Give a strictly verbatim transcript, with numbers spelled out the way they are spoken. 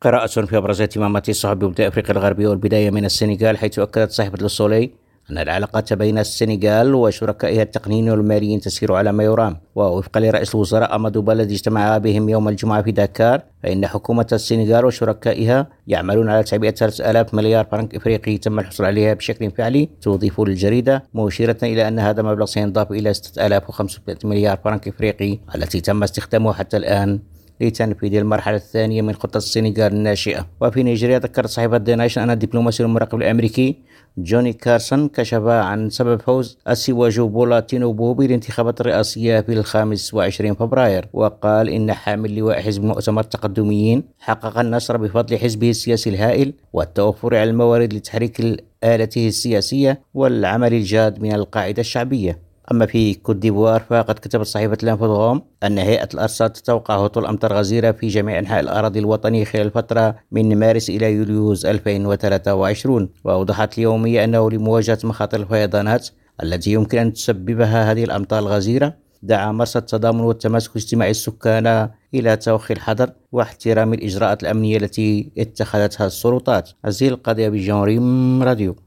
قراءة في أبرز اهتمامات الصحف ببلاد أفريقيا الغربية، والبداية من السنغال، حيث أكدت صحيفة لوسولي أن العلاقات بين السنغال وشركائها التقنيين والماليين تسير على ما يرام. ووفقا لرئيس الوزراء أمادو با الذي اجتمع بهم يوم الجمعة في داكار، فإن حكومة السنغال وشركائها يعملون على تعبئة ثلاثة آلاف مليار فرنك إفريقي تم الحصول عليها بشكل فعلي، تضيف للجريدة، مشيرة إلى أن هذا المبلغ سينضاف إلى ستة آلاف وخمسمائة مليار فرنك إفريقي التي تم استخدامها حتى الآن لتنفيذ المرحلة الثانية من خطة السنغال الناشئة. وفي نيجيريا، ذكرت صحيفة ذا نيشن أن الدبلوماسي المراقب الأمريكي جوني كارسون كشف عن سبب فوز أسيواجو بولا تينوبو بالانتخابات الرئاسية في الخامس وعشرين فبراير، وقال إن حامل لواء حزب مؤتمر التقدميين حقق النصر بفضل حزبه السياسي الهائل والتوفر على الموارد لتحريك آلته السياسية والعمل الجاد من القاعدة الشعبية. أما في كوت ديفوار، فقد كتبت صحيفة لانفودغوم أن هيئة الأرصاد تتوقع هطول أمطار غزيرة في جميع أنحاء الأراضي الوطنية خلال الفترة من مارس إلى يوليوز ألفين وثلاثة وعشرين. وأوضحت اليومية أنه لمواجهة مخاطر الفيضانات التي يمكن أن تسببها هذه الأمطار الغزيرة، دعا مرصد التضامن والتماسك الاجتماعي السكان إلى توخي الحذر واحترام الإجراءات الأمنية التي اتخذتها السلطات. هذه القضية بجانب راديو.